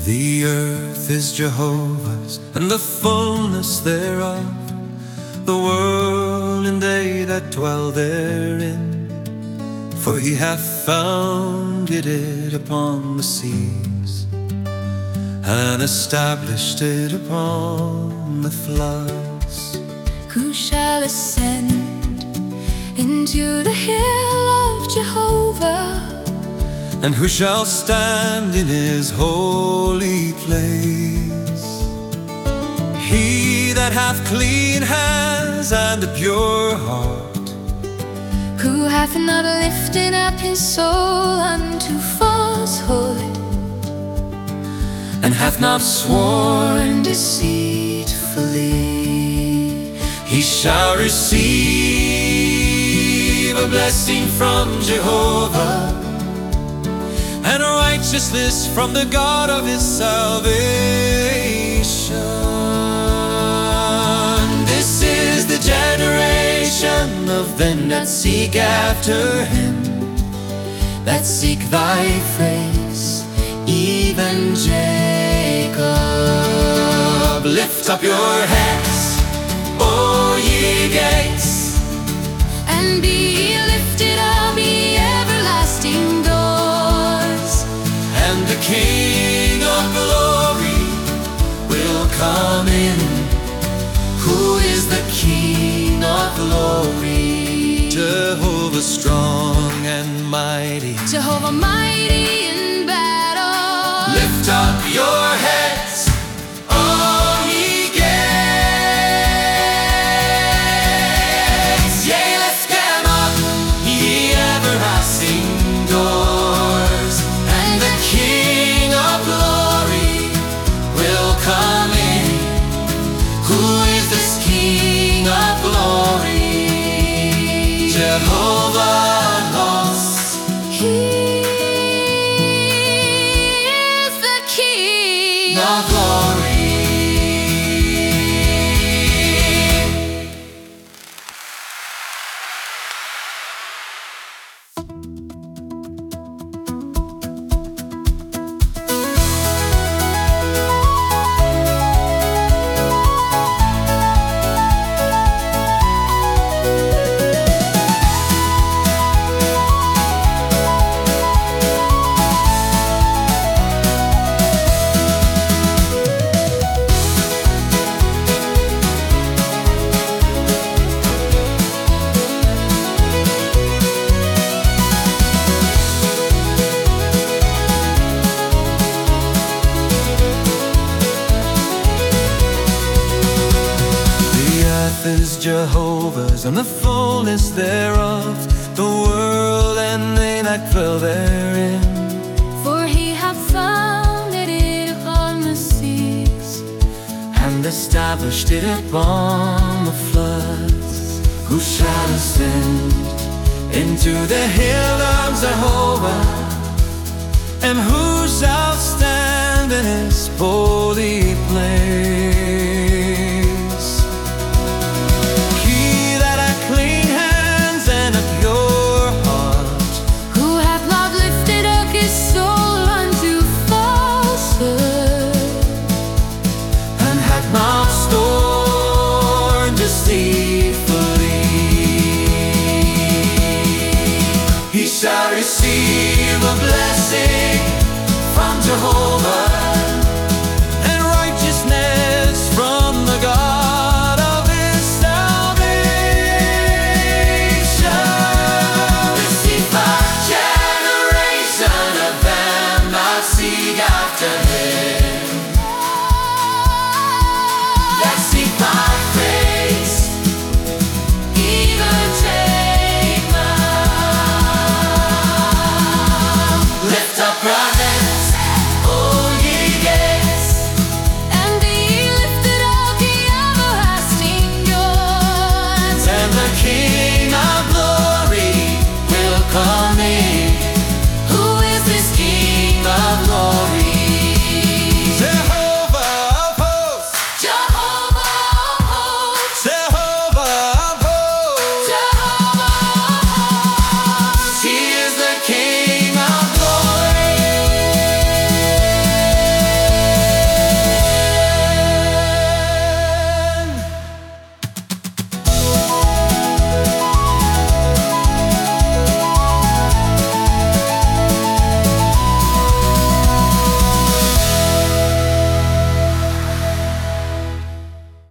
The earth is Jehovah's, and the fullness thereof, the world and they that dwell therein. For he hath founded it upon the seas, and established it upon the floods. Who shall ascend into the hill of Jehovah? And who shall stand in his holy place? He that hath clean hands and a pure heart, Who hath not lifted up his soul unto falsehood, and hath not sworn deceitfully. He shall receive a blessing from Jehovah, and righteousness from the God of his salvation. This is the generation of them that seek after him, that seek thy face, even Jacob. Lift up your heads, O ye gates, and be ye lifted up, ye everlasting doors, and the King of glory will come in. Who is the King of glory? Jehovah strong and mighty, Jehovah mighty in battle. lift up your heads, all ye gates. Yea, lift them up, ye everlasting doors, and the King of glory will come in. Who is this King of glory? Jehovah of hosts. He is the King of glory. Is Jehovah's, and the fullness thereof, the world and they that dwell therein. For he hath founded it upon the seas, and established it upon the floods. Who shall ascend into the hill of Jehovah, and who shall stand in his holy place? He shall receive a blessing from Jehovah,